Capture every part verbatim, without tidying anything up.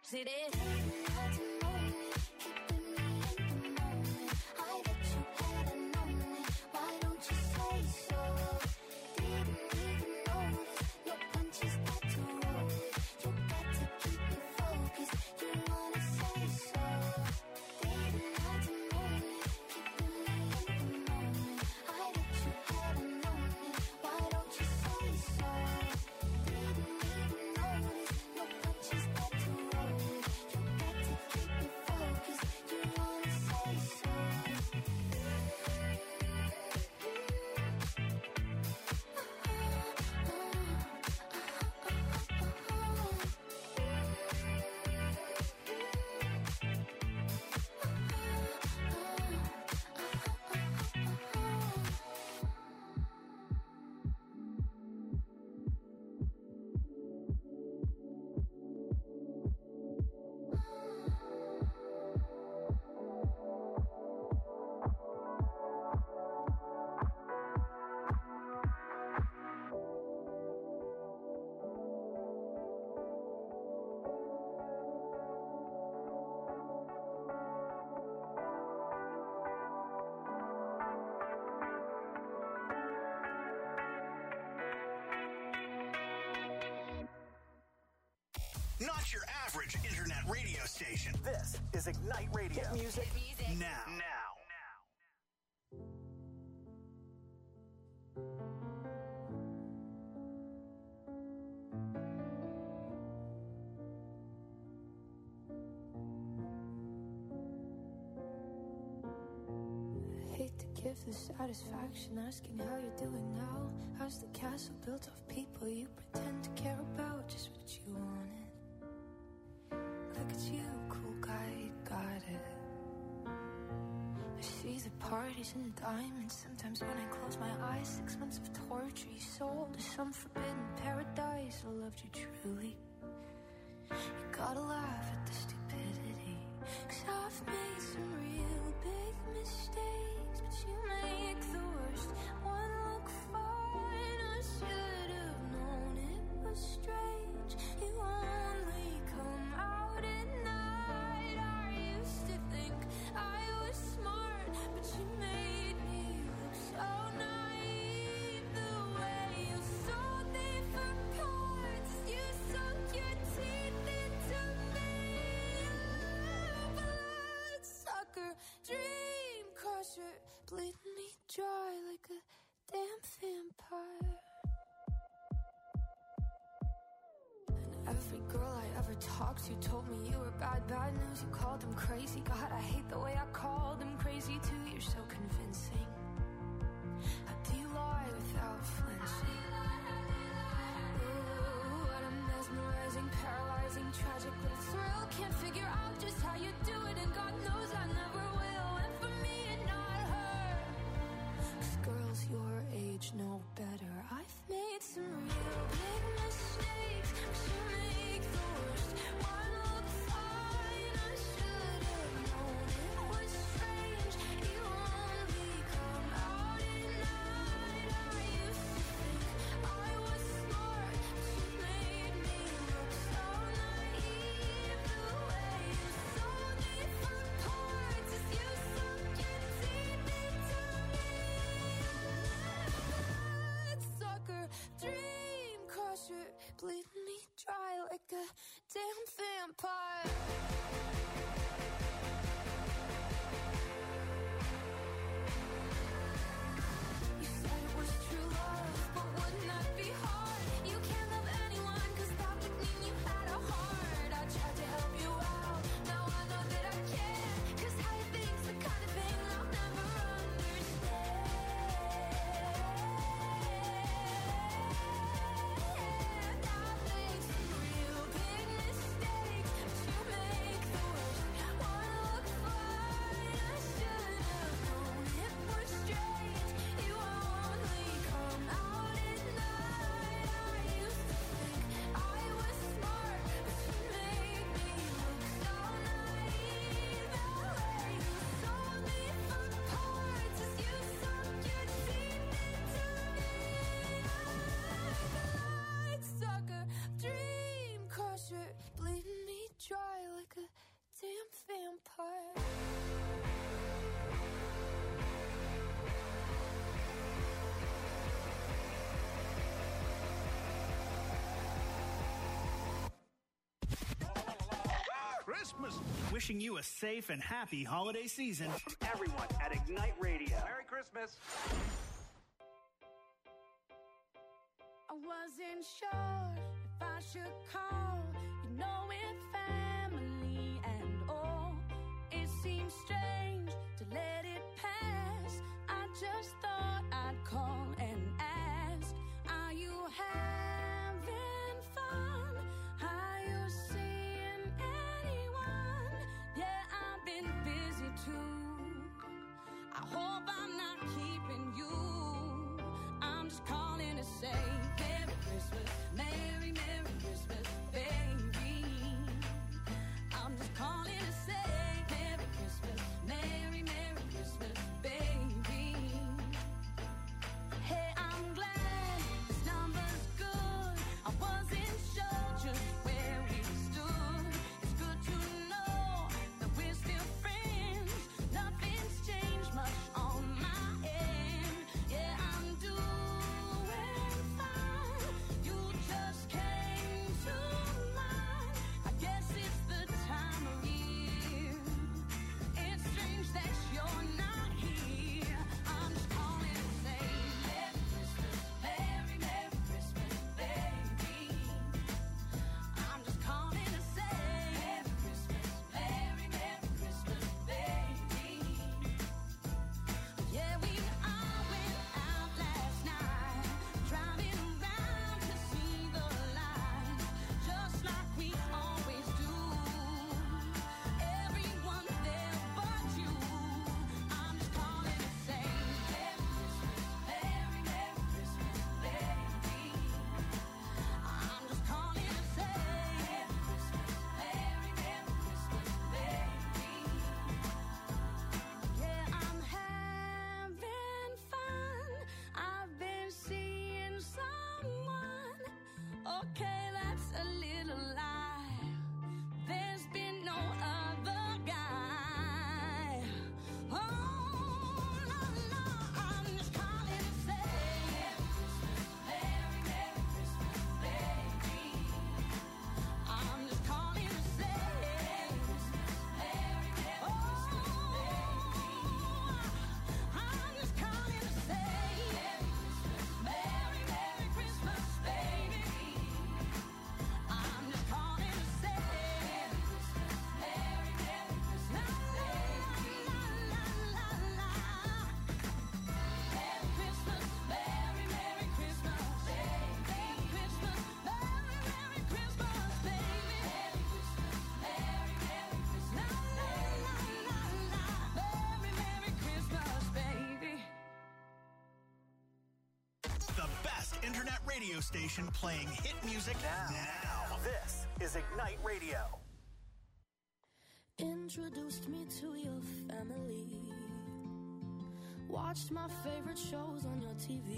See this? Not your average internet radio station. This is Ignite Radio. Hit music, Hit music. now. Now. Hate to give the satisfaction asking how you're doing now. How's the castle built of people you pretend to care about? Just what you wanted. Look at you, cool guy, you got it. I see the parties and the diamonds. Sometimes when I close my eyes, six months of torture you sold to some forbidden paradise. I loved you truly. You gotta laugh at the stupidity, 'cause I've made some real big mistakes, but you make the worst one look fine. I should have known it was strange. You only come out at night. I used to think I was smart, but you made me look so naive. The way you sold me for parts, you sunk your teeth into me. Bloodsucker, dream crusher, bleeding me dry like a damn vampire. And every girl I ever talked to told me you were bad, bad news. You called them crazy. God, I hate the way I called them crazy too. You're so convincing. How do you lie without flinching? Ooh, what a mesmerizing, paralyzing, tragic little thrill. Can't figure out just how you do it, and God knows I never will. And for me and not her, 'cause girls your age know better. I've made some real big mistakes, but you make the worst one look fine. I should have known it was strange. You only come out at night. I used to think I was smart, but you made me look so naive. The way you sold me for parts is you sunk your teeth into me. Bloodsucker, dream crusher, bleeding me dry like a damn vampire. You said it was true love, but wouldn't that be hard? You can't love anyone, 'cause that would mean you had a heart. I tried to help you out, now I know that I can't, 'cause how you think's the kind of thing I'll never understand. I've made some real big mistakes, but you Christmas. Wishing you a safe and happy holiday season. Everyone at Ignite Radio. Merry Christmas. I wasn't sure if I should call, you know, with family and all. It seems strange to let it pass. I just thought I'd call and ask, are you having fun? Are you seeing anyone? Yeah, I've been busy too. I hope I'm not keeping you. I'm just calling to say Merry Christmas, Merry, Merry Christmas, baby. I'm just calling to say Merry Christmas, Merry, Merry Christmas, baby. Hey, I'm glad this number's good. I wasn't sure just where we stood. It's good to know that we're still friends. Nothing's changed much on my end. Yeah, I'm doing fine. You just came to mind. I guess it's the time of year. It's strange that you're not here. I'm just calling to say Merry Christmas, Merry, Merry Christmas, baby. I'm just calling to say Merry Christmas, Merry, Merry Christmas, baby. Yeah, we all went out last night, driving around to see the light, just like we always do. Everyone there but you. I'm just calling to say Merry Christmas, Merry, Merry Christmas, baby. I'm just calling to say Merry Christmas, Merry, Merry Christmas, baby. Yeah, I'm having fun. I've been seeing someone. Okay, that's a little lie. There's been no other guy. Oh, no, no, I'm just calling to say Merry Christmas, Merry, Merry Christmas, baby. I'm just calling to say Merry Christmas, Merry, Merry Christmas, baby. I'm just calling to say Merry Christmas, Merry, Merry Christmas, baby. I'm just calling to say Merry Christmas, Merry, Merry Christmas, baby. La, la, la, la. Merry Christmas, Merry, Merry Christmas, baby. Merry Christmas, Merry, Merry Christmas, baby. Merry Christmas, Merry, Merry Christmas, la, la, la, la. Merry, Merry Christmas, baby. The best internet radio station playing hit music Now, now. this is Ignite Radio. Introduced me to your family. Watched my favorite shows on your T V.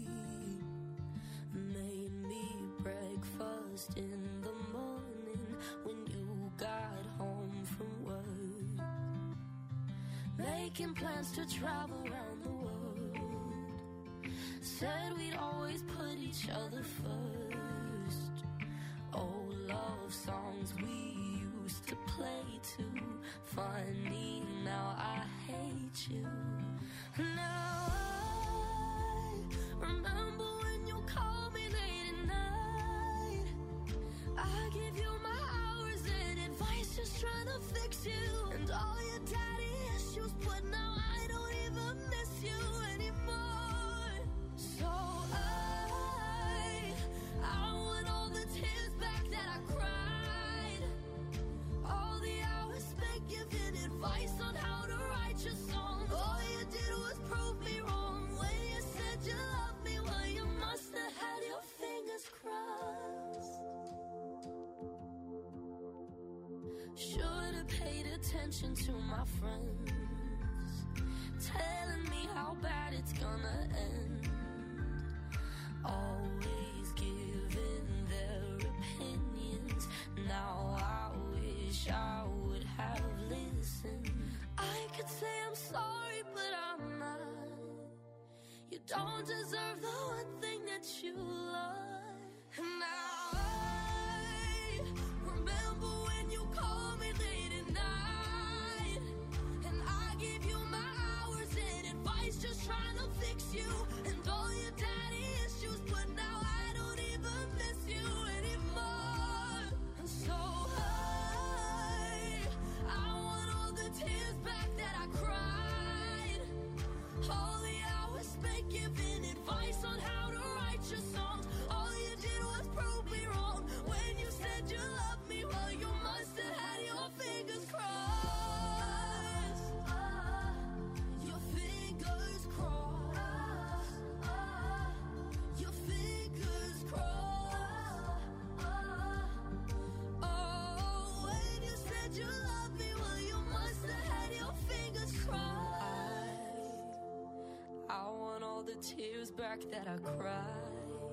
Made me breakfast in the morning when you got home from work. Making plans to travel around the world. Said we'd always put each other first. Old love songs we used to play too. Funny, now I hate you. Now I remember when you called me late at night. I give you my hours and advice, just trying to fix you. And all your daddy issues, but now I don't even miss you anymore. So I, I want all the tears back that I cried. All the hours spent giving advice on how to write your songs. All you did was prove me wrong when you said you loved me. Well, you must have had your fingers crossed. Should have paid attention to my friends, telling me how bad it's gonna end. Always giving their opinions. Now I wish I would have listened. I could say I'm sorry, but I'm not. You don't deserve the one thing that you love. And now I remember when you called me late advice, just trying to fix you. And all your daddy issues, but now I don't even miss you anymore. And so I, I want all the tears back that I cried. All the hours spent giving advice on how to write your songs. All you did was prove me wrong. When you said you loved me, well, you must have had your fingers crossed. Your fingers crossed. Your fingers crossed. Oh, when you said you loved me, well, you must have had your fingers crossed. I want all the tears back that I cried.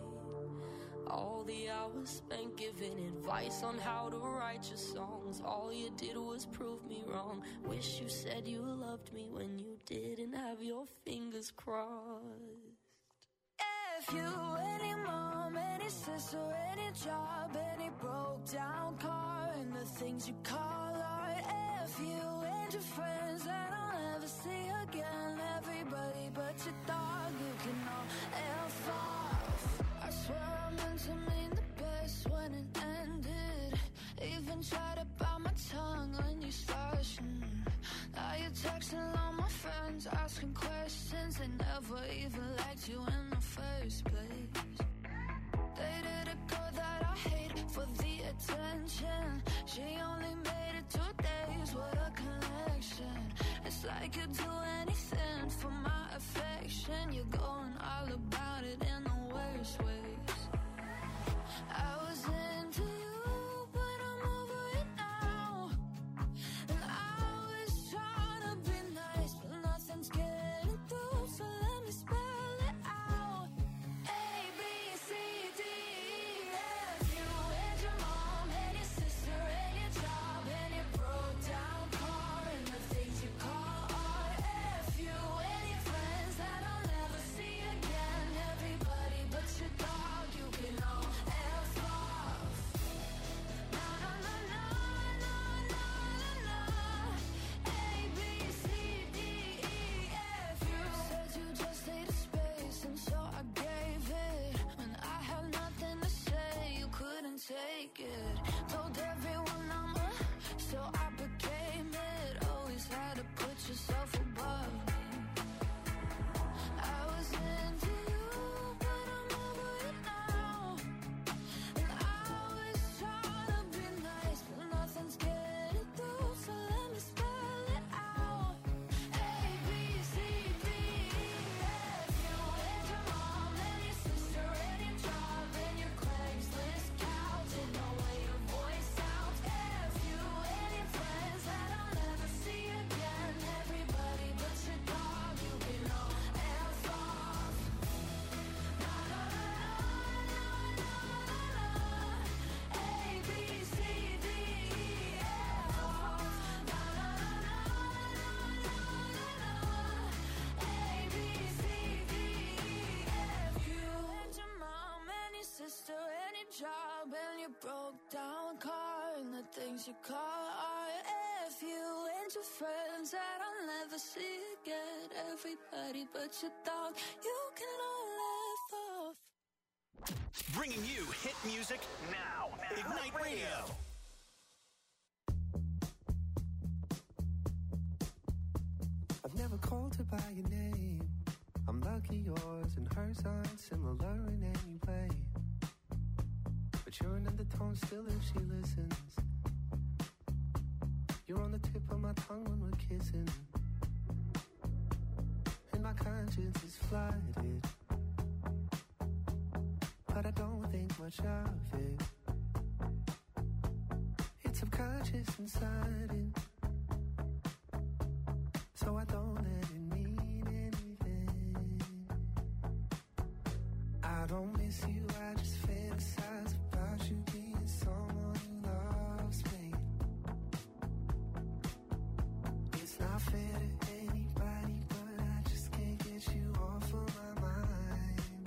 All the hours spent giving advice on how to write your songs. All you did was prove me wrong. Wish you said you loved me when you didn't have your fingers crossed. If you, any mom, any sister, any job, any broke down car, and the things you call art. If you and your friends that I'll never see again, everybody but your dog, you can all F off. I swear I meant to mean the best when it ended. Even tried to bite my tongue when you started. Mm. Now you're texting all my friends, asking questions. They never even liked you in the first place. Dated a girl that I hate for the attention. She only made it two days, what a connection. It's like you'd do anything for my affection. You're going all about it in the worst ways. I was into you, but I'm over it now. And I was trying to be nice, but nothing's getting through, so let me spell it out. A, B, C, D, E, F. You and your mom, and your sister, and your job, and your broke down car, and the things you call art. F you and your friends that I'll never see again. Everybody but your dog, you can all F off. Na na na na na na na. A, B, C, D, E, F. You said you just needed space, and so I gave it. When I had nothing to say, you couldn't take it. Told everyone I'm a, so I became it. Always had to put yourself above me. I was into you, but I'm over it now. And I was trying to be nice, but nothing's getting through, so let me spell it out. A, B, C, D, E, F. You and your mom, and your sister, and your job, and your Craigslist couch, and the way your voice sounds. F you and your friends that I'll never see again. Everybody but your dog, you can all F off. Na na na na na na na. A, B, C, D, E, F off. Na na na na na na na. A, B, C, D, E, F. You and your mom and your sister and your job and your broke down car and the things you call art. F you and your friends that I'll never see again. Everybody but your dog, you can all F off. Bringing you hit music now. Ignite Radio. I've never called her by your name. I'm lucky yours and hers aren't similar in any way. But you're an undertone still if she listens. You're on the tip of my tongue when we're kissing. And my conscience is flooded, but I don't think much of it. It's subconscious and sudden, so I don't let it mean anything. I don't miss you, I just fantasize about you being someone who loves me. It's not fair to anybody, but I just can't get you off of my mind.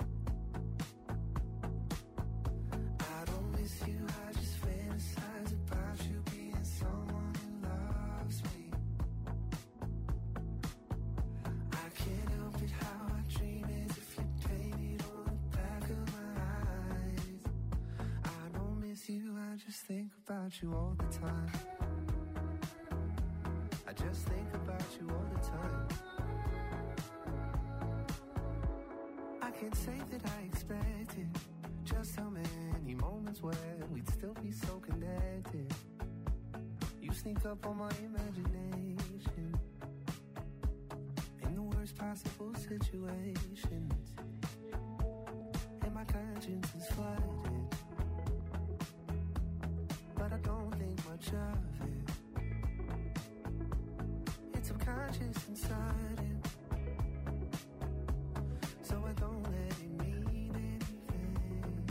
I don't miss you, I just fantasize about you being someone who loves me. I can't help about you all the time. I just think about you all the time. I can't say that I expected just how many moments where we'd still be so connected. You sneak up on my imagination in the worst possible situations, and my conscience is flooded, but I don't think much of it. It's subconscious and sudden, so I don't let it mean anything.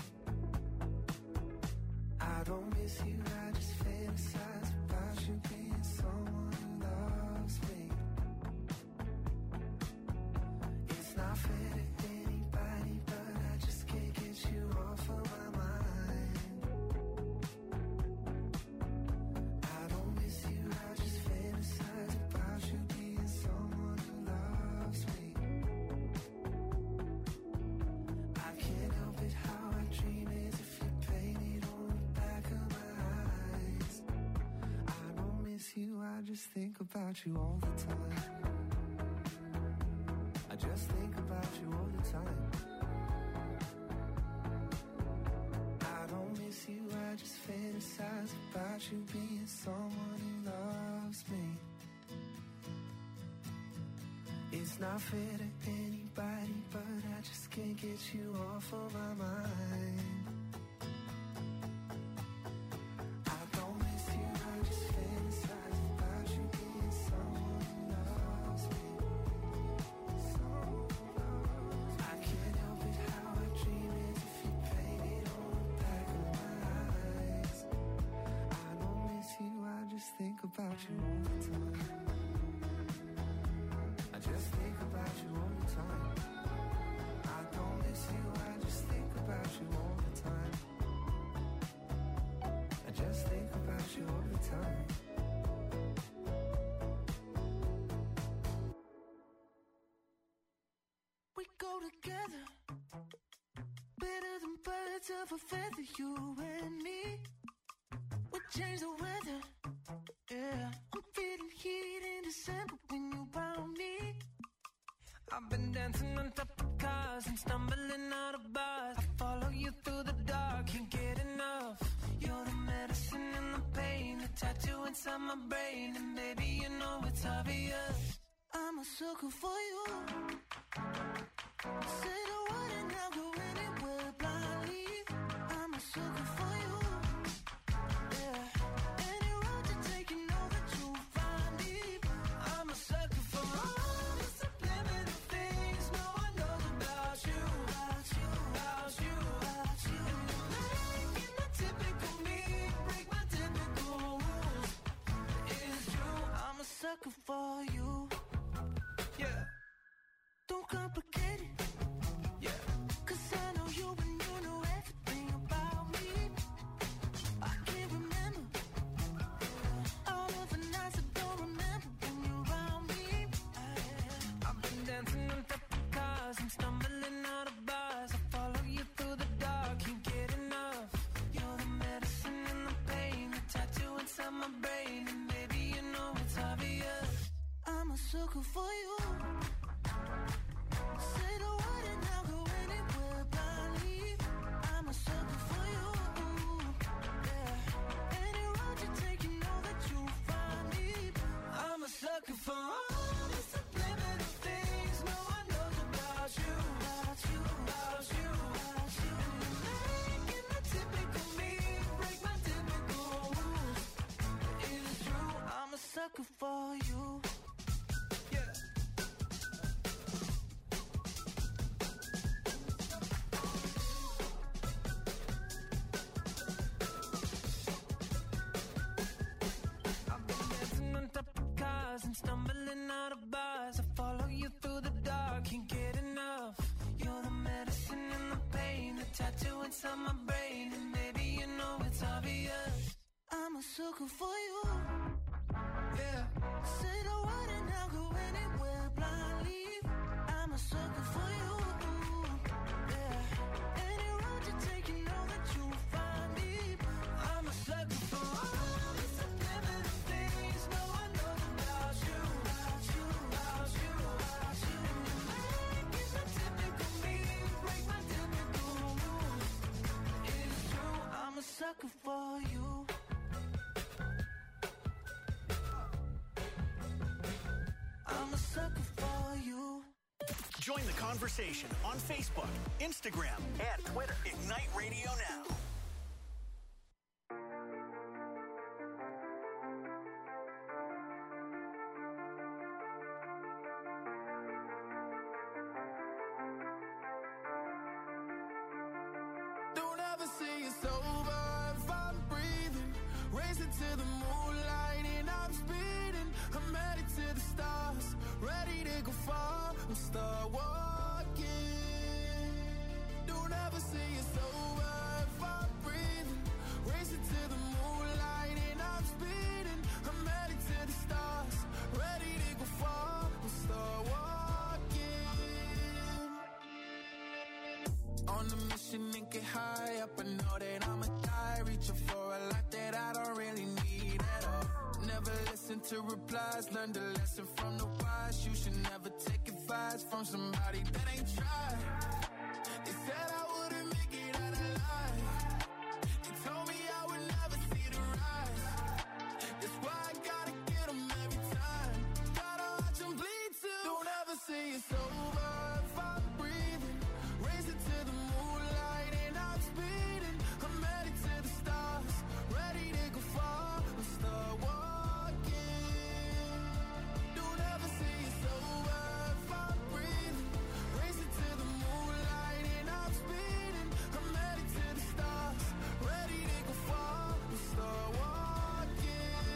I don't miss you, I just fantasize about you being someone who loves me. It's not fair to anybody, but I just can't get you off of my mind. I don't miss you, I just fantasize about you being someone who loves me. I can't help it, how I dream is if you painted on the back of my eyes. I don't miss you, I just think about you all the time. I just think about you all the time. I don't miss you, I just fantasize about you being someone who loves me. It's not fair to anybody, but I just can't get you off of my mind. I don't miss you, I just fantasize about you being someone who loves me. I can't help it, how I dream is if you painted on the back of my eyes. I don't miss you, I just think about you all the time. I just think about you all the time. I don't miss you, I just think about you all the time. I just think about you all the time. We go together, better than birds of a feather, you and me. We change the weather, yeah. I'm feeling heat in December when you found me. I've been dancing on top of cars and stumbling out of bars. I follow you through the dark, can't get enough. You're the medicine and the pain, the tattoo inside my brain, and baby you know it's obvious. I'm a sucker for you. Say the word and I'll go anywhere blindly. I'm a sucker for you. Yeah. Any road you take, you know that you'll find me. I'm a sucker for all the subliminal things no one knows about you. About you, about you, about you. And you're making the typical me break my typical rules. It's true, I'm a sucker for you. Yeah. Don't complicate it. Yeah. Cause I know you and you know everything about me. I can't remember all of the nights I don't remember when you're around me. I've been dancing on top of cars and stumbling out of bars. I follow you through the dark, can't get enough. You're the medicine and the pain, the tattoo inside my brain, and baby you know it's obvious. I'm a sucker for you. Say the word and I'll go anywhere blindly. I'm a sucker for you. Yeah. Any road you take, you know that you'll find me. I'm a sucker for all the subliminal things no one knows about you. About you, about you, about you. And you're making the typical me break my typical rules. It's true, I'm a sucker for you. Yeah. I've been dancing on top of cars and stumbling out of bars. I follow you through the dark, can't get enough. You're the medicine and the pain, the tattoo inside my brain, and baby you know it's obvious. I'm a sucker for you. Yeah. Say the word and I'll go anywhere blindly. I'm a sucker for you. Yeah. Any road you take, you know that you'll find me. I'm a sucker for all Join the conversation on Facebook, Instagram, and Twitter. Ignite Radio Now. Don't ever say it's over if I'm breathing. Racing to the moonlight and I'm speeding. I'm headed to the stars, ready to go far. I'm start walking. Don't ever say it's over if I'm breathing. Racing to the moonlight and I'm speeding. I'm headed to the stars, ready to go far. I'm start walking. On a mission and get high up, I know that I'ma die. Reaching for a lot that I don't really need at all. Never listen to replies, learn the lesson from the wise. You should never take advice from somebody that ain't tried. They said I wouldn't make it out alive. They told me I would never see the rise. That's why I gotta get them every time. Gotta watch them bleed too. Don't ever say it's over if I'm breathing. Racing to the moonlight and I'm speeding. I'm headed to the stars, ready to go far. I'm start walking. Don't ever say it's over if I'm breathing. Racing to the moonlight and I'm speeding. I'm headed to the stars, ready to go far. I'm start walking.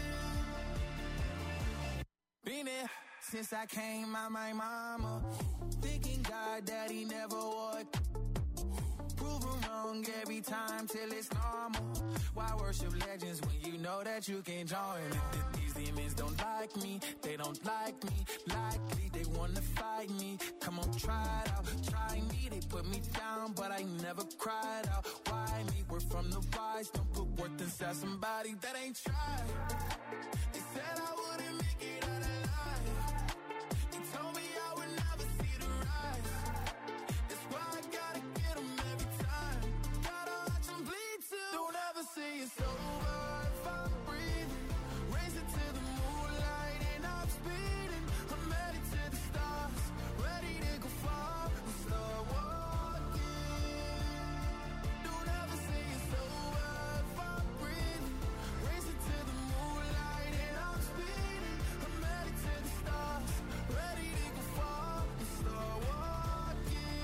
Been there since I came out my mama. Thinking God that he never would. Prove him wrong every time till it's normal. Why worship legends when you know that you can join them? These demons don't like me, they don't like me. Likely they wanna fight me. Come on, try it out, try me. They put me down, but I never cried out. Why me? We're from the wise. Don't put worth inside somebody that ain't tried. They said I wouldn't make it out alive. They told me I would never see the rise. That's why I gotta get them every time. Gotta watch them bleed too. Don't ever say it's over if I'm breathing. Racing to the moonlight and I'm speeding. I'm headed to the stars, ready to go far. I'm start walking. Don't ever say it's over if I'm breathing. Racing to the moonlight and I'm speeding. I'm headed to the stars, ready to go far. I'm start walking.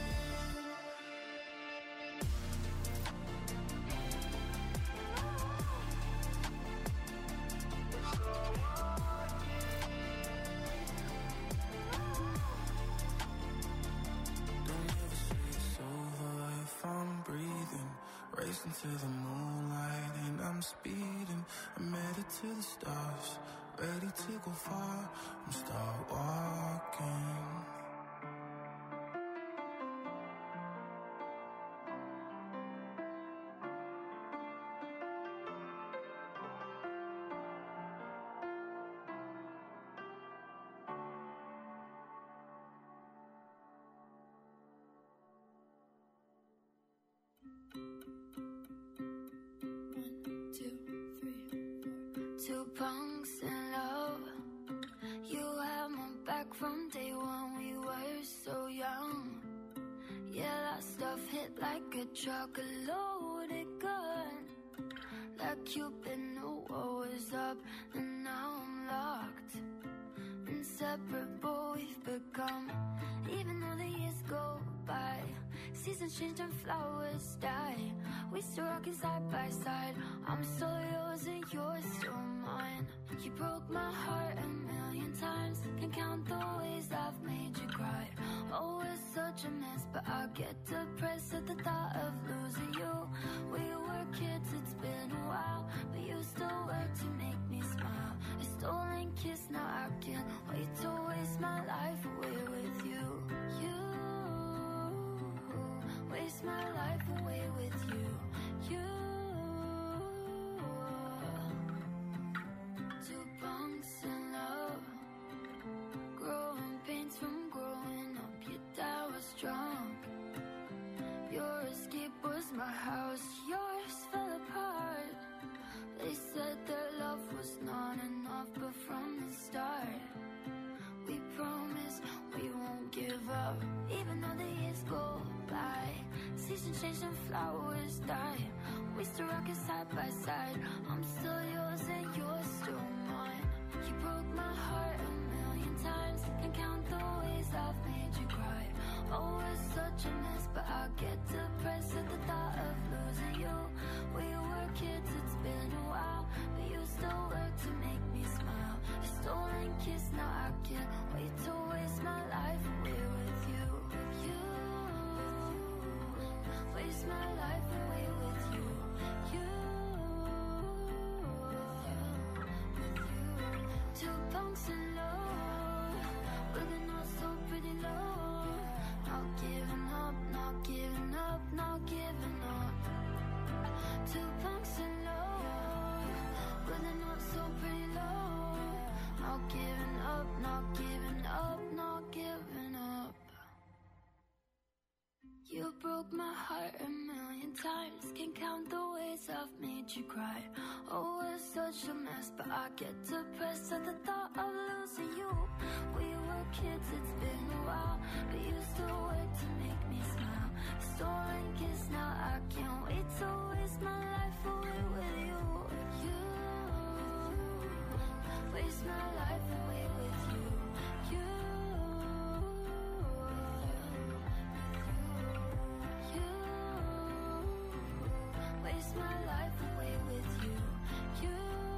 Don't ever say it's over if I'm breathing. Racing to the moonlight and I'm speeding. I'm headed to the stars, ready to go far. I'm start walking. Two, three, four. Two punks in love. You had my back from day one. We were so young. Yeah, that stuff hit like a truck, a loaded gun. Like Cupid knew what was up, and now I'm locked. Inseparable we've become. Even though the years go by, seasons change and flowers die. We still rockin' side by side. I'm still yours and you're still mine. You broke my heart a million times. Can't count the ways I've made you cry. Oh, it's such a mess, but I get depressed at the thought of losing you. We were kids, it's been a while, but you still work to make me smile. A stolen kiss, now I can't wait to waste my life away with you. You waste my life away with you. You. Two punks in love. Growing pains from growing up. Your dad was drunk. Your escape was my house. Yours fell apart. They said their love was not enough, but from the start we promised we won't give over, even though the years go by. Seasons change and flowers die. We still rockin' side by side. I'm still yours and you're still mine. You broke my heart a million times. Can't count the ways I've made you cry. Oh, it's such a mess, but I get depressed at the thought of losing you. We were kids, it's been a while, but you still work to make me smile. A stolen kiss, now I can't wait to waste my life away with you. You waste my life away with you. You, with you. Two punks in love, but they're not so pretty low. Not giving up, not giving up, not giving up. Two punks in love, but they're not so pretty low. Not giving up, not giving up, not giving up. You broke my heart a million times. Can't count the ways I've made you cry. Oh, it's such a mess, but I get depressed at the thought of losing you. We were kids, it's been a while, but you still work to make me smile. Stolen kiss, now I can't wait to waste my life away with you. You waste my life away with you. You, you waste my life away with you. You.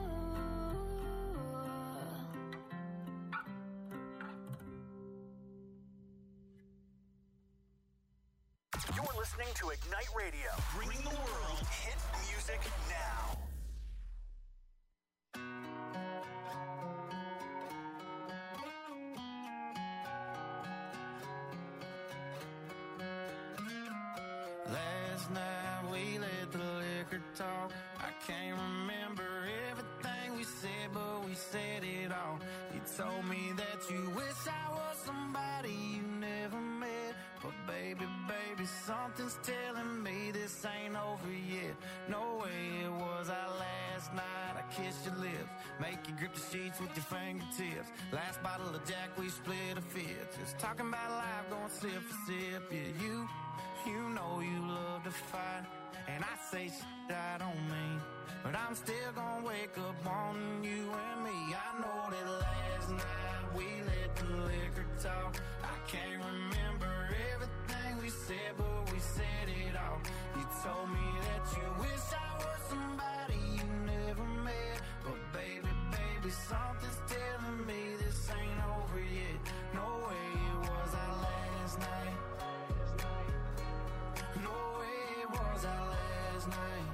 You're listening to Ignite Radio, Bringing the world hit music now. Last night we let the liquor talk. I can't remember everything we said, but we said it all. You told me that you wish I was somebody you never met. But baby, baby, something's telling me this ain't over yet. No way it was our last night. I kissed your lips, make you grip the sheets with your fingertips. Last bottle of Jack, we split a fifth. Just talking about life, going sip for sip. Yeah, you, you know you love to fight, and I say shit I don't mean, but I'm still gonna wake up wanting you and me. I know that last night we let the liquor talk. I can't remember everything we said, but we said it all. You told me that you wish I was somebody you never met. But baby, baby, something's telling me this ain't over yet. No way it was our last night. No way it was our last night.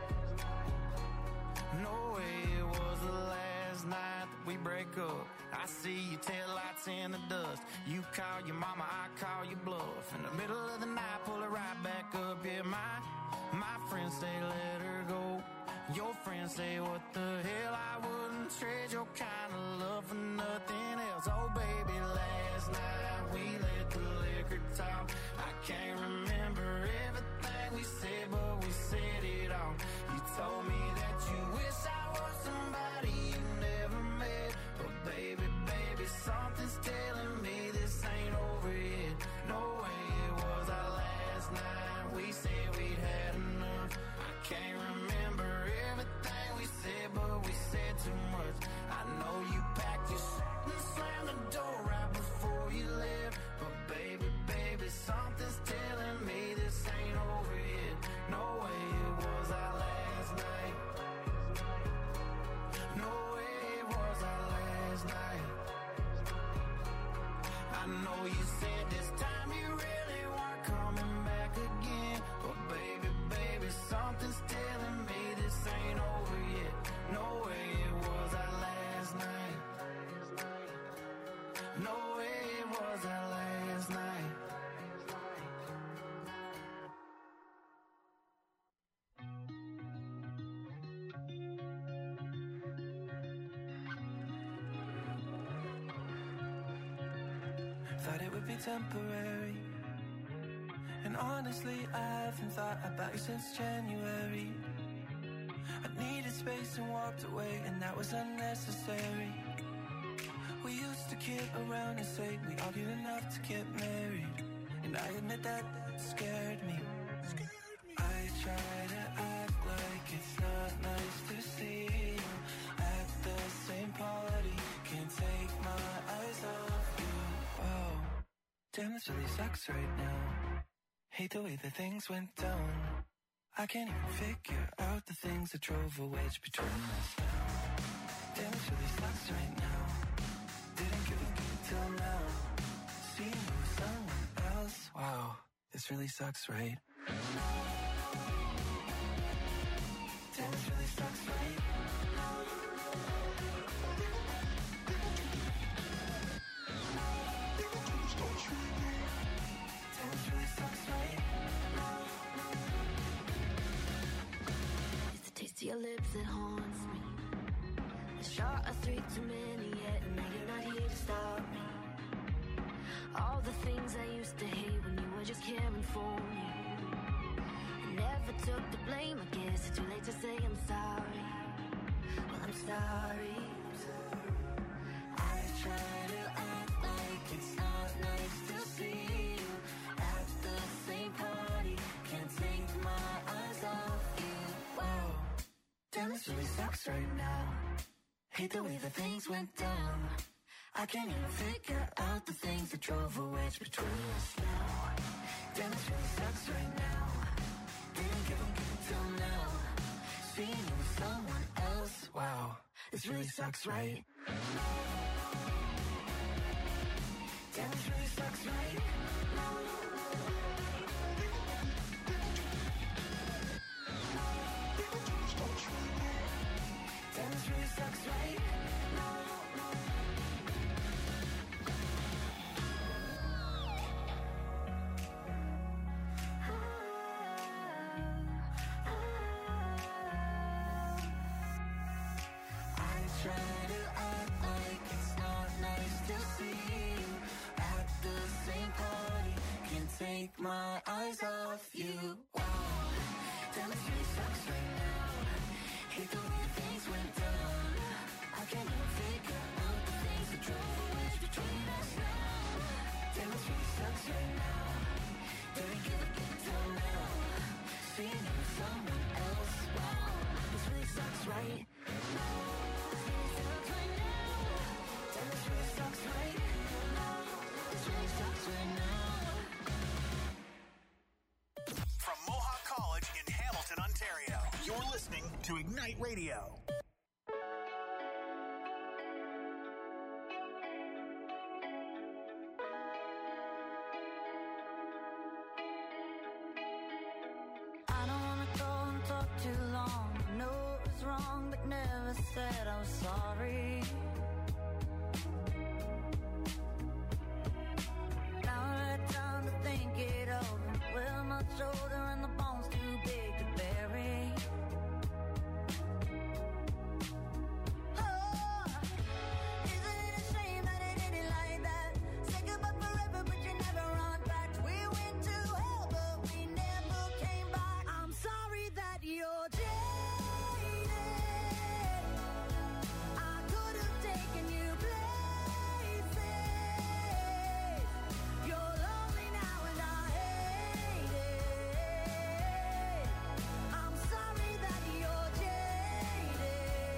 No way it was the last night that we break up. I see your taillights in the dust. You call your mama, I call your bluff. In the middle of the night, pull it right back up. Yeah, my, my friends say let her go. Your friends say what the hell, I wouldn't trade your kind of love for nothing else. Oh baby, last night we let the liquor talk. I can't remember everything we said, but we said it all. You told me that you wish I was somebody you never met. But baby, baby, something's telling me this ain't over yet. No way it was our last night. We said we'd had enough. I can't remember everything we said, but we said too much. I know you packed your shit and slammed the door right before you left. But baby, baby, something's telling me this ain't over yet. No way it was our last night. No way it was our last night. I know you said this time you really weren't coming back again. But baby, baby, something's telling me this ain't over yet. No way it was our last night. No way it was our last night. Thought it would be temporary, and honestly I haven't thought about you since January. I needed space and walked away, and that was unnecessary. We used to kid around and say we argued enough to get married, and I admit that scared me. I try to act like it's not nice to see you at the same party. Can't take my eyes off you. Wow, damn, this really sucks right now. Hate the way that things went down. I can't even figure out the things that drove a wedge between us now. Damn, this really sucks right now. Didn't give a good till now. Seeing you with someone else. Wow, this really sucks, right? Damn, this really sucks, right? Damn, this really sucks, right? It's the taste of your lips that haunts me. A shot of three too many yet, and now you're not here to stop me. All the things I used to hate when you were just caring for me. I never took the blame, I guess it's too late to say I'm sorry. Well, I'm sorry. I try to act like it's not nice to see you at the same party. Can't take my eyes off you. Wow, damn, this really sucks right now. Hate the way that things went down. I can't even figure out the things that drove a wedge between us now. Damn, this really sucks right now. Didn't give a good till now. Seeing you with someone else. Wow, this really sucks, right? Damn, this really sucks, right? Damn, this really sucks, right? Take my eyes off you. Wow, damn, it really sucks right now. Hate the way things went down. I can't even figure out the things that drove a wedge between us now. Damn, it really sucks right now. Didn't give a good till now. Seeing you with someone else. Wow, this really sucks, right? This really sucks right now. Damn, this really sucks right now. This really sucks right now. From Mohawk College in Hamilton, Ontario, you're listening to Ignite Radio. I don't wanna go and talk too long. I know it was wrong, but never said I was sorry. Now I had time to think it over. Well, my shoulder and the bones too big to bury. Oh, isn't it a shame that it ended like that? Say goodbye forever, but you never run back. We went to hell, but we never came back. I'm sorry that you're jaded. I could have taken you places. You're lonely now and I hate it. I'm sorry that you're jaded.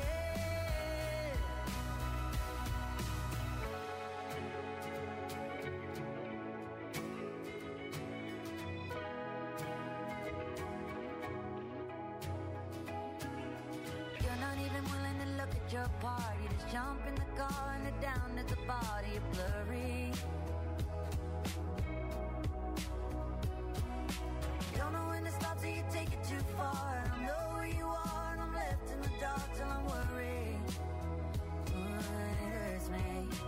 You're not even willing to look at your part. You just jump in the car and head down at the body. You're blurry. You don't know when to stop till you take it too far. I don't know where you are and I'm left in the dark till I'm worried. Oh, it hurts me.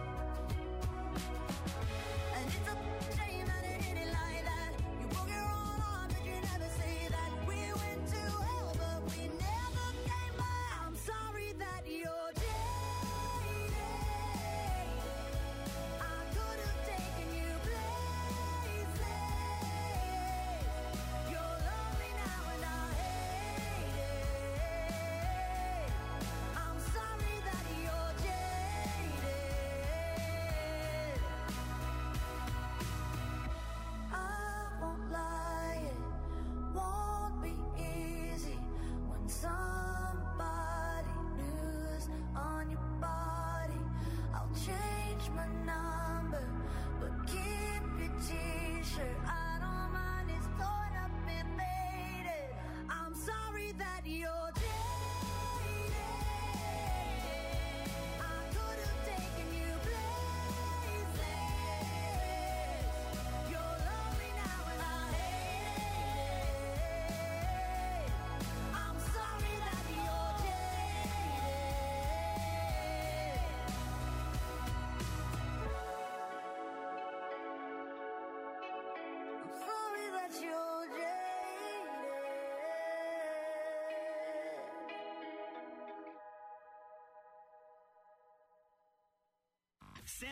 And it's a shame that it ended like that. You broke your own heart, but you never say that. We went to hell, but we never came back. I'm sorry that you're jaded. I could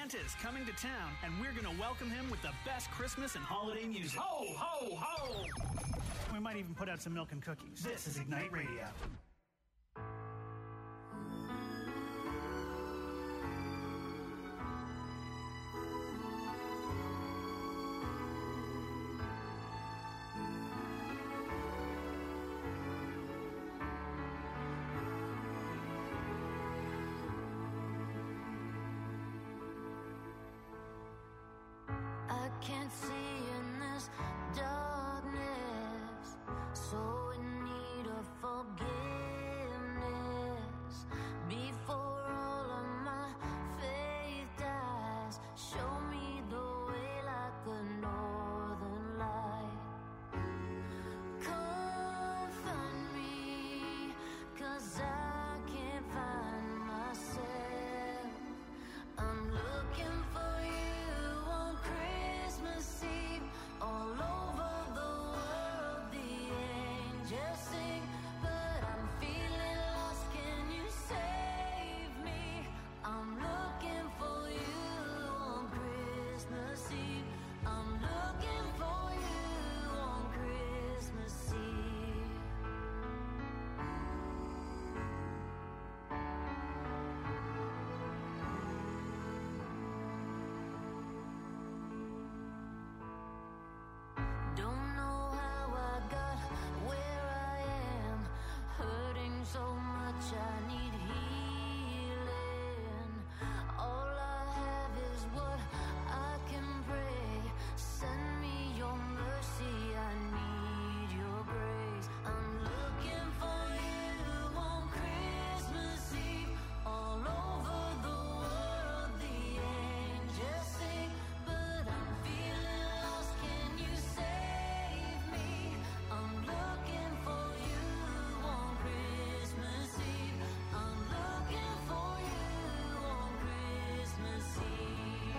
Santa's coming to town, and we're going to welcome him with the best Christmas and holiday music. Ho, ho, ho! We might even put out some milk and cookies. This is Ignite Radio. I can't see in this darkness, so in need of forgiveness. Before all of my faith dies, show me the way like the northern light. Comfort me, 'cause I can't find myself. I'm looking for you on Christmas Eve. All over the world the angels sing, but I'm feeling lost. Can you save me? I'm looking for you on Christmas Eve. I'm looking for you on Christmas Eve. Don't know how I got where I am, hurting so much I need healing. All I have is what I can pray. Send me your mercy, I need your grace. I'm looking for you on Christmas Eve. All over the world the angels sing, but I'm feeling lost. Can you save me? I'm looking for you on Christmas Eve. I'm looking for you on Christmas Eve.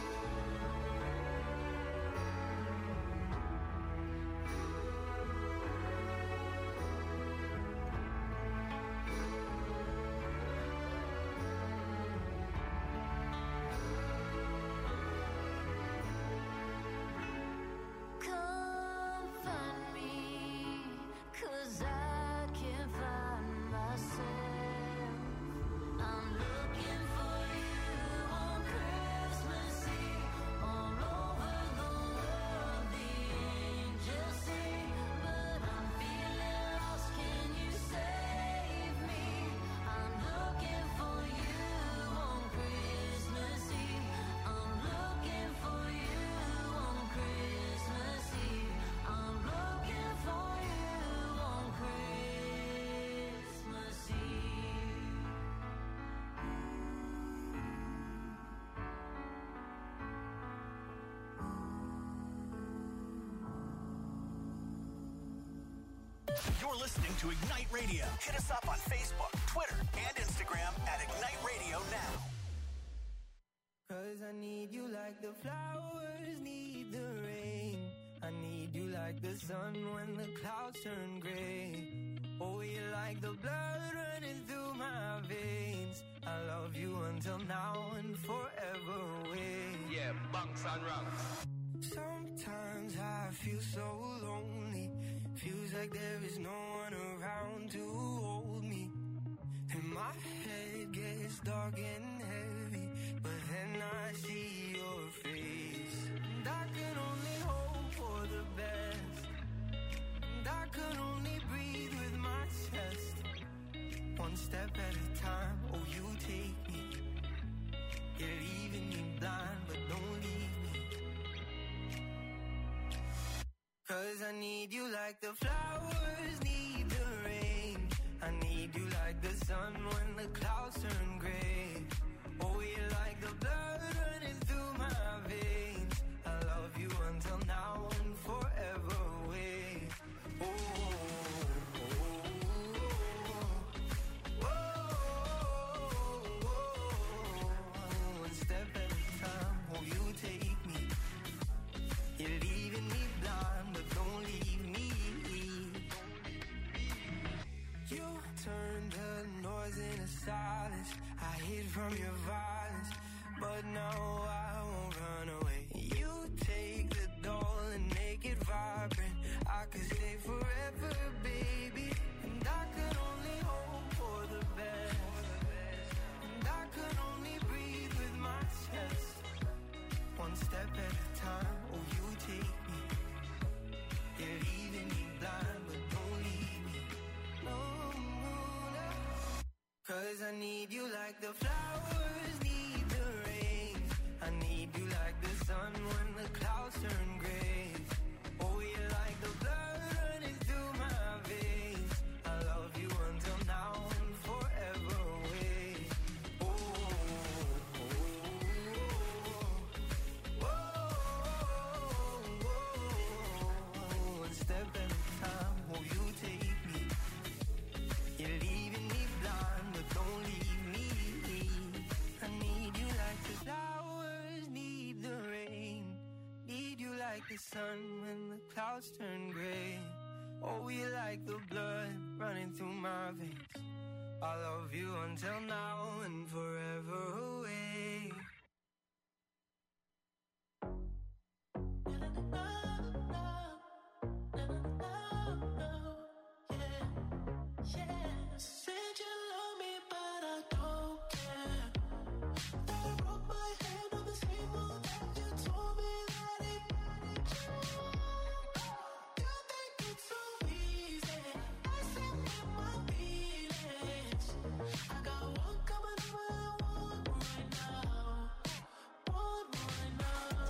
Comfort me, 'cause I can't find myself. I'm looking for you on Christmas Eve. All over the world the angels sing, but I'm feeling lost. Can you save me? I'm looking for you on Christmas Eve. I'm looking for you on Christmas Eve. I'm looking for you on Christmas Eve. You're listening to Ignite Radio. Hit us up on Facebook, Twitter, and Instagram at Ignite Radio now. Cause I need you like the flowers need the rain. I need you like the sun when the clouds turn gray. Oh, you're like the blood running through my veins. I love you until now and forever away. Yeah, bunks and ranks. Sometimes I feel so lonely. Feels like there is no one around to hold me. And my head gets dark and heavy, but then I see your face. And I can only hope for the best. And I can only breathe with my chest. One step at a time, oh you take me. You're leaving me blind, but don't leave me. Cause I need you like the flowers need the rain. I need you like the sun when the clouds turn gray. Oh, you're like the blood running through my veins. I love you until now and forever away. Oh, oh, oh, oh, oh. One step at a time, oh, you take me. You're leaving me blind, but don't leave me. You turn the noise into silence. I hid from your violence. but no, I won't run away. You take the doll and make it vibrant. I could stay forever, baby, and I could only hope for the best, and I could only breathe with my chest. One step at a time, oh, you take me. You're leaving me blind, but don't leave me. No, no, no. Cause I need you like the flowers need the rain. I need you like the sun when the clouds turn gray. Oh, you're like the blood running through my veins. I love you until now and forever away. Oh, oh, oh, oh, oh, oh. One step at a time, oh, you take me. You're leaving me blind, but don't leave me. I need you like the flowers need the rain. Need you like the sun when the clouds turn gray. Oh, you like the blood running through my veins. I love you until now and forever away. Said you love me, but I don't care. That I broke my hand on the table that you told me that it mattered you. You think it's so easy. I said with my feelings. I got one coming over and one right now. One right now.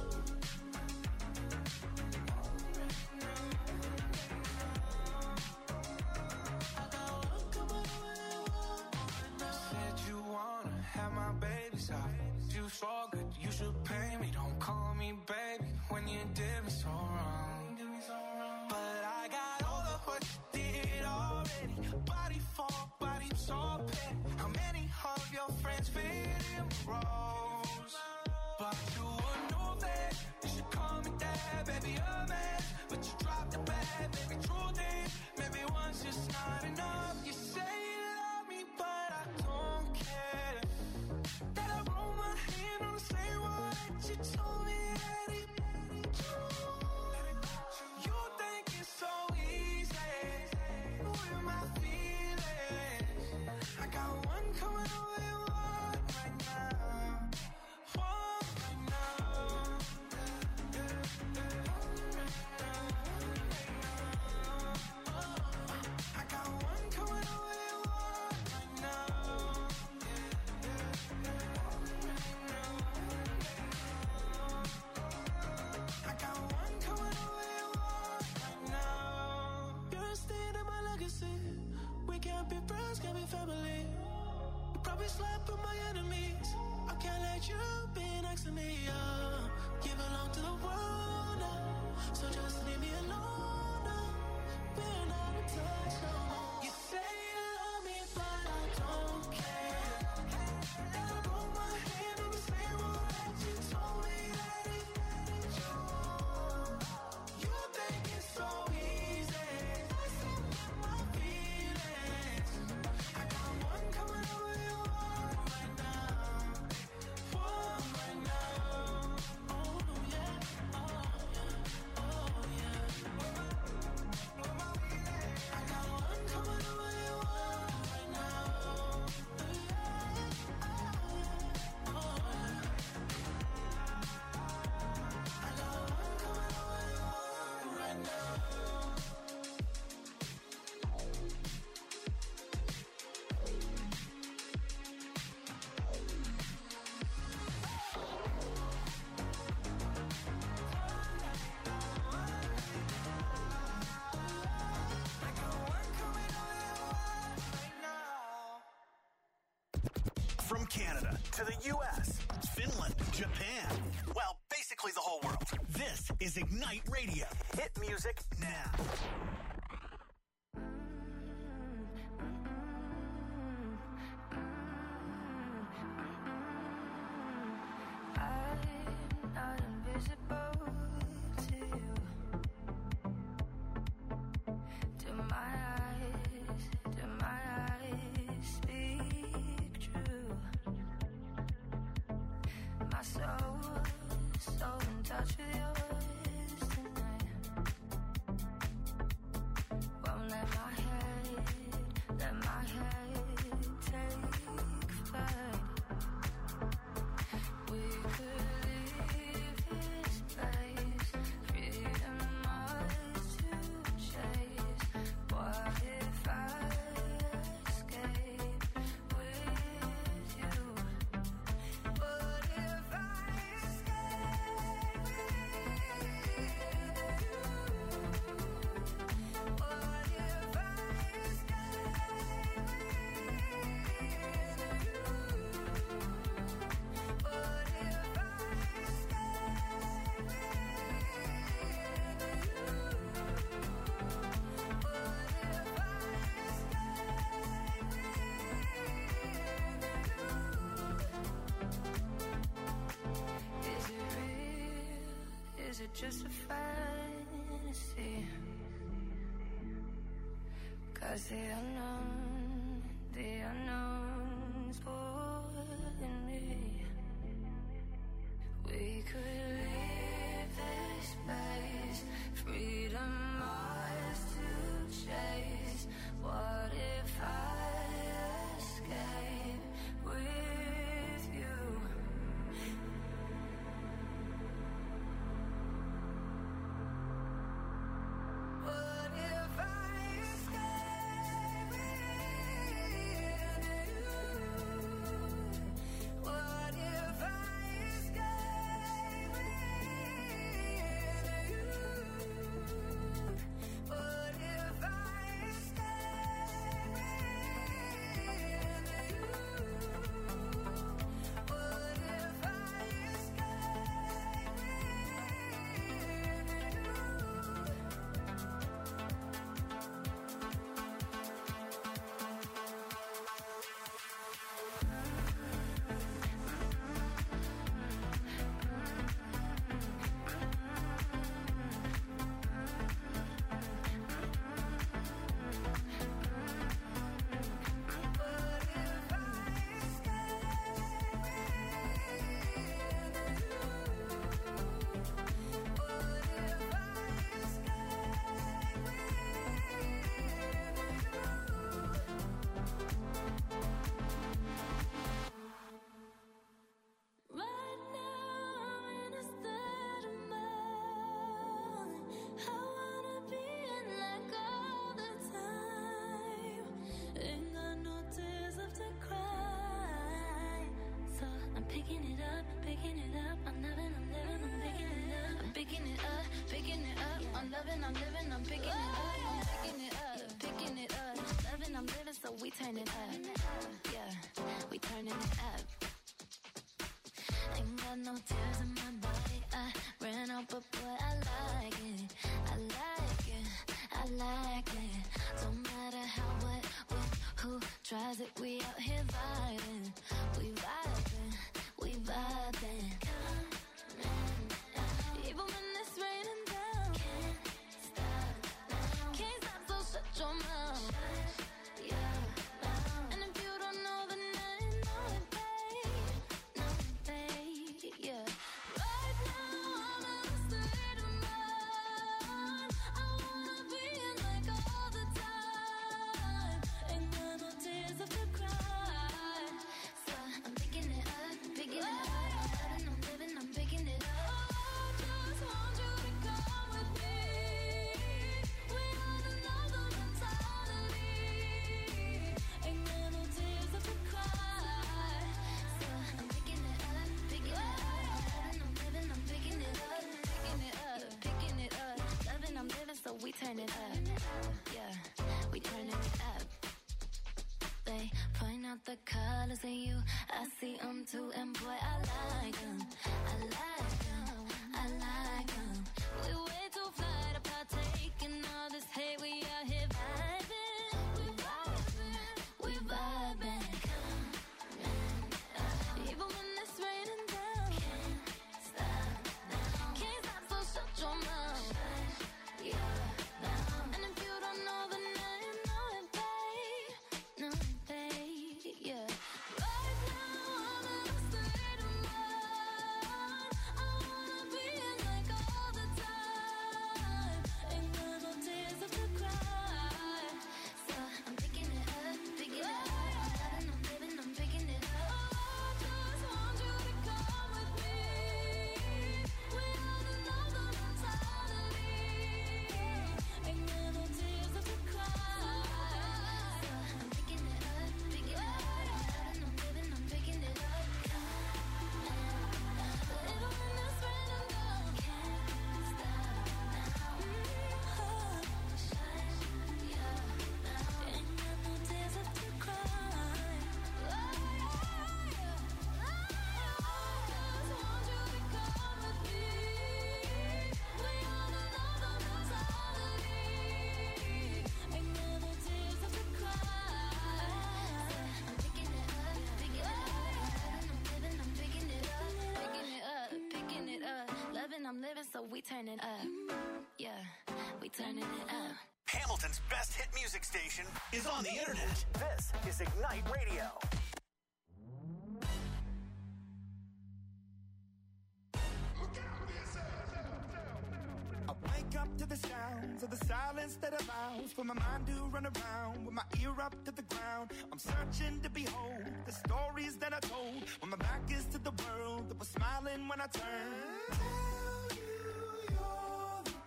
I got one coming over and one right now. Said you wanna have my babies out. You so good, you should pay me. Don't call me baby when you did me so wrong. But I got all of what you did already. Body for body, so petty. How many of your friends fit in roles? But you would know that you should call me dad, baby, a man. But you dropped the bag, baby, truth is, maybe one's just not enough. You say you love me, but I don't care. That I roll my hand on the same one that you told me that it mattered you. You think it's so easy with my feelings. I got one coming over and one right now. One right now. I got one coming over and one right now. I got one coming over and one right now. You're staying in my legacy. We can't be friends, can't be family. You probably slept with my enemies. I can't let you be next to me. Uh, you belong to the world now, so just leave me alone now. We're not in touch no more. You say you love me, but I don't care. And I broke my hand on the same one that you told me that it mattered you. You think it's so easy. I said with my feelings. I got one coming over and one right now. One right now. Oh yeah, oh yeah, oh yeah. I got one coming over and one right now. Oh yeah, oh yeah. I got one coming over and one right now. I got one coming over and one right now. From Canada to the U S, Finland, Japan, well, basically the whole world. This is Ignite Radio. Hit music now. I'm not invisible to you. Do my eyes, do my eyes speak true? touch with yours tonight. Won't let my head, let my head take flight. We could leave this place, freedom ours to chase. What if I escape with you? What if I escape with you? What if I escape with you? What if I Is it real? Is it just a fantasy? 'Cause the unknown, the unknown's pulling me. We could leave this space, freedom ours to chase. What if I escape with you? What if I escape with you? What if I escape with you? What if I escape with you? What if I escape Right now I'm in a state of mind. I wanna be in like all the time. Ain't got no tears left to cry. So I'm picking it up, picking it up. I'm loving, I'm living, I'm picking it up. I'm picking it up, picking it up. I'm loving, I'm living, I'm picking it up. I'm picking it up, picking it up. Loving, I'm living, so we turn it up. Yeah, we turning it up. Ain't got no tears in my body. I ran out, but boy, I like it. I like it. I like it. Don't matter how, what, when, who tries it. We out here vibing. We vibing. We vibing. Even when it's raining down. Can't stop now. Can't stop, so shut your mouth. Yeah. And if you don't know, then I know it, babe. Know it, babe. Yeah. Right now I'm in a state of mind. I wanna be in like all the time. Ain't got no tears left to cry. So I'm picking it up, picking it up. I'm loving, I'm living, I'm picking it up. I just want you to come with me. We on another mentality. Ain't got no tears left to cry. So I'm picking it up, picking it up. I'm loving, I'm living, I'm picking it up, picking it up, picking it up. Loving, I'm living, so we turn it up. Yeah, we turning it up. They point out the colors in you. I see them too, and boy, I like them. I like them. I like them. We way too fly to partake in all this hate. We out here vibing. We vibing. We vibing. Even when it's raining down. Can't stop now. Can't stop, so shut your mouth. Yeah. And if you don't know, then I know it, babe. Know it, babe. Yeah. Right now I'm in a state of mind. so we turning up. Yeah, we turning it up. Hamilton's best hit music station is on the internet. This is Ignite Radio. I wake up to the sounds of the silence that allows for my mind to run around with my ear up to the ground. I'm searching to behold the stories that I told when my back is to the world that was smiling when I turned. Tell you you're the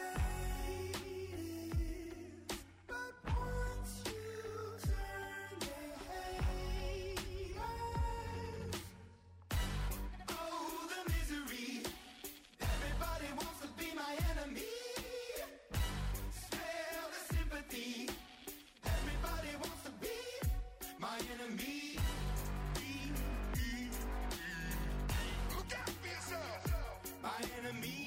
greatest, but once you turn, they hate us. Oh, the misery. Everybody wants to be my enemy. Smell the sympathy. Everybody wants to be my enemy. Look out for yourself. My enemy.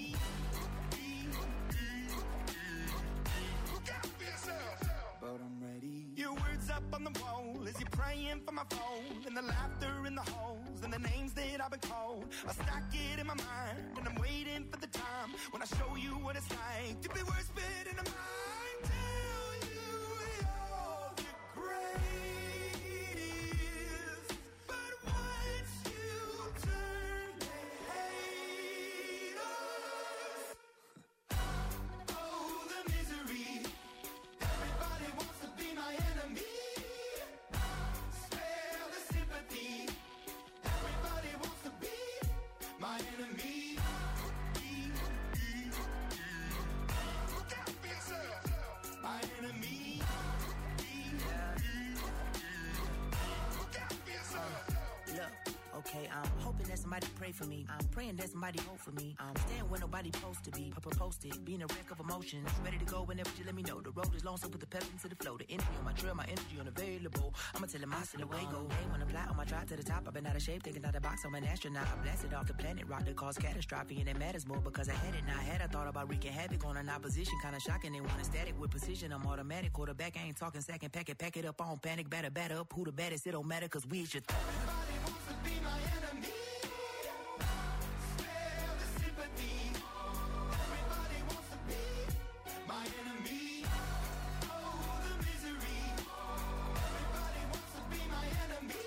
Look out for yourself. But I'm ready. Your words up on the wall as you're praying for my phone, and the laughter in the halls and the names that I've been called. I stack it in my mind and I'm waiting for the time when I show you what it's like to be worse fit in a mind. Tell you you're the greatest, but once you turn, they hate us. Oh, the misery. Everybody wants to be my enemy. Spare the sympathy. Everybody wants to be my enemy. Look out for yourself. My enemy. Look out for yourself. Look, okay, I'm hoping that somebody pray for me. I'm praying that somebody hope for me. I'm staying where nobody supposed to be. Papa posted, being a wreck of emotions. Ready to go whenever you let me know. The road is long, so put the pedal into the flow. The energy on my trail, my energy unavailable. I'ma tell him I see the way go. Hey, when I fly on my drive to the top, I've been out of shape, thinking out the box. I'm an astronaut. I blasted off the planet, rock that caused catastrophe, and it matters more because I had it. Now I had I thought about wreaking havoc on an opposition, kinda shocking. They want a static with precision. I'm automatic, quarterback. I ain't talking second. Pack it, pack it up on panic, batter, batter up. Who the baddest? It don't matter, cause we should. Everybody wants to be my enemy. Spare the sympathy. Everybody wants to be my enemy. Oh, the misery. Everybody wants to be my enemy.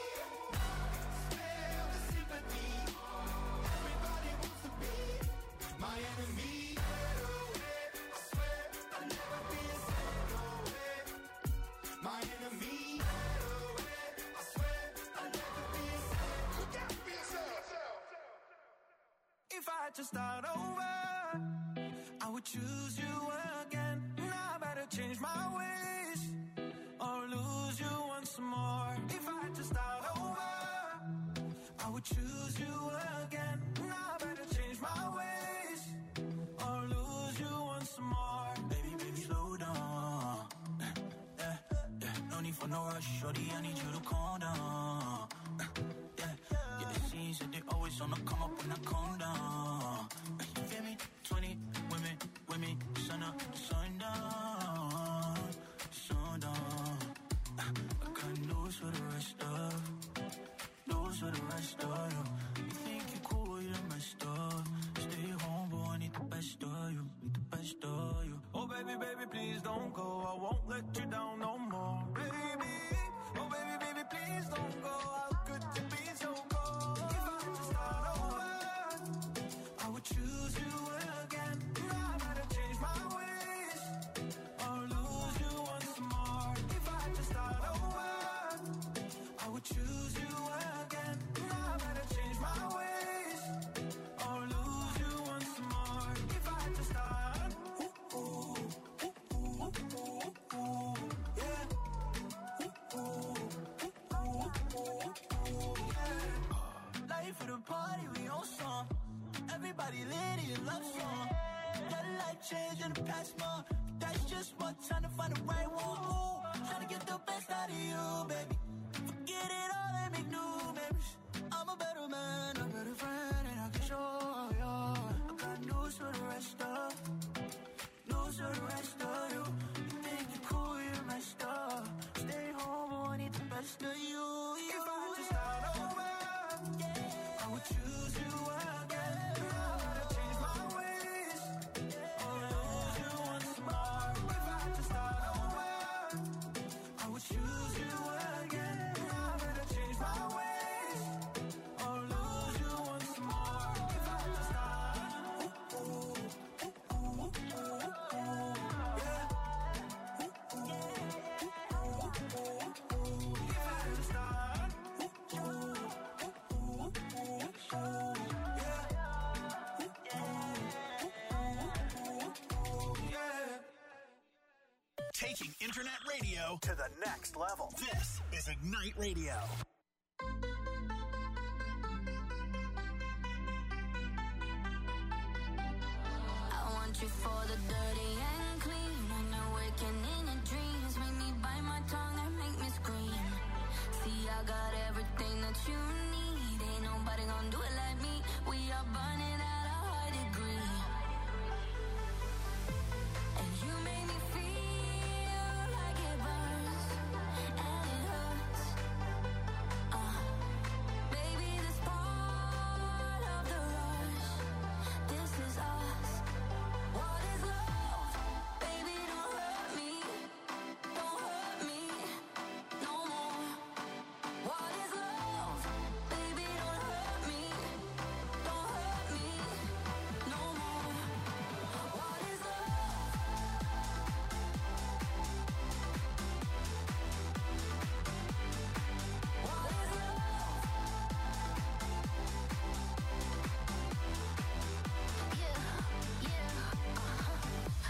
Spare the sympathy. Everybody wants to be my enemy. I swear I'll never be a second away. My enemy. I swear I'll never be a second. Look out for yourself. If I had to start over, I would choose you again. Now I better change my ways or lose you once more. If I had to start over, I would choose you again. Now I better change my ways or lose you once more. Baby, baby, slow down. Yeah, yeah, no need for no rush, shorty, I need you to calm down. Yeah, yeah, it seems that they always on the come up when I calm down. You feel me? twenty women with me, sun up, sun down, sun down. I got news for the rest of, news for the rest of you. You think you cool, you done messed up. Stay home, boy, I need the best of you, need the best of you. Oh baby, baby, please don't go. I won't let you down no more, baby. Oh baby, baby, please don't go. How could you be so cold? If I had to start over, I would choose you again. Now I better change my ways or lose you once more. If I had to start over, I would choose you again. Now I better change my ways or lose you once more. If I had to start, ooh, ooh, ooh, ooh, ooh, ooh, yeah. Ooh, ooh, ooh, ooh, ooh, yeah. Life for the party, we on song. Everybody lit in love song. Got a life change in the past month. That's just what trying to find the right one. Ooh, trying to get the best out of you, baby. Forget it all and make new memories. I'm a better man, a better friend, and I can show you. I got news for the rest of, news for the rest of you. You think you're cool, you're messed up. Stay home, I need the best of you. If I had to start over, I would choose you again. I gotta change my ways. Taking internet radio to the next level. This is Ignite Radio. I want you for the dirty and clean. When you're waking in your dreams, make me bite my tongue and make me scream. See, I got everything that you need. Ain't nobody gonna do it like me. We are burning at a high degree. And you make